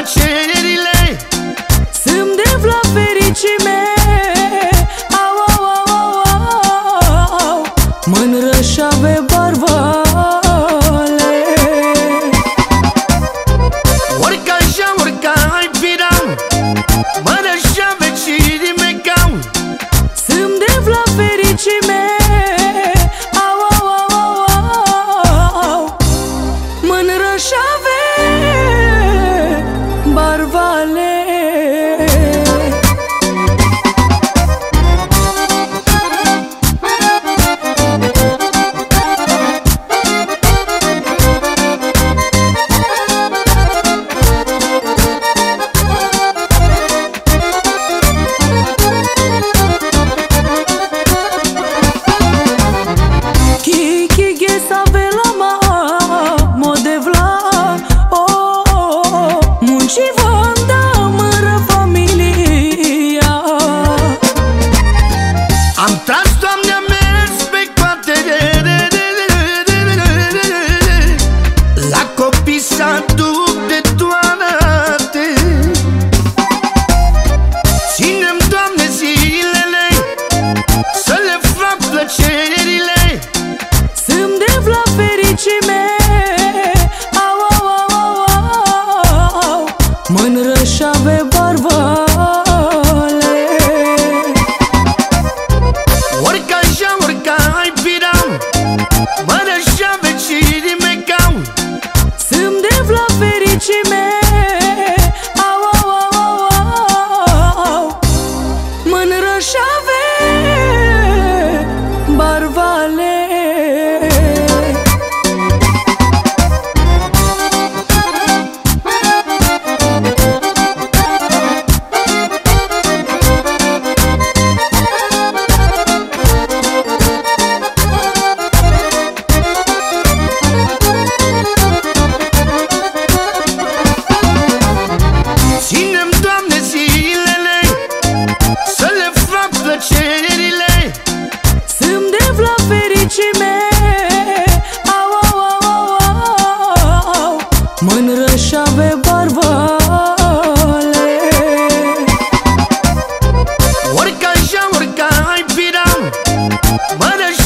plăcerile, să-mi def la fericime. Au, au, au, au, au, mă înrășave barvale. orică așa, orică ai piram, mă rășave cirime cam, Să-mi def la fericime. Au, au, au, au, au, mă înrășave barvale. am tras, Doamne, am mers pe coate, la copii s-aduc de toate. Ține-mi, Doamne, zilele, să le fac plăcerile, să-mi def la fericime. Au, au, au, au, au, mă înrășave barvale. orică așa, orică ai piram, mă rășave cirime cam, Să-mi def la fericime. Au, au, au, au, au, mă înrășave barvale. Ține-mi, Doamne, zilele, să le fac plăcerile, Să-mi def la fericime. Au, au, au, au, au, mă înrășave barvale. orică așa, orică ai piram, mă rășave